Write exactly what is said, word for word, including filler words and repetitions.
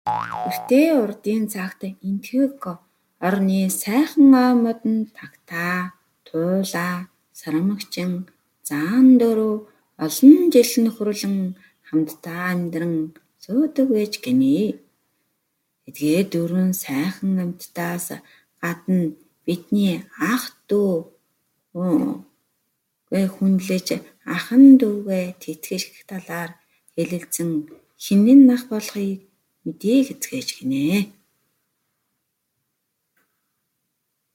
Гэртээ урдын цагт энтгэг орны сайхан аав модон тагтаа, туулаа, сарамгчин, заан дөрөв олон жил нөхрөлөн хамтдаа амьдран суудаг байж гинэ. Эдгээр дөрвөн сайхан амьтдаас гадна бидний ах дүү гээ хүндлэж ахан дүүгээ тэтгэх талаар хэлэлцэн хинэн нах болохыг мэдээ гэцгээж гинэ.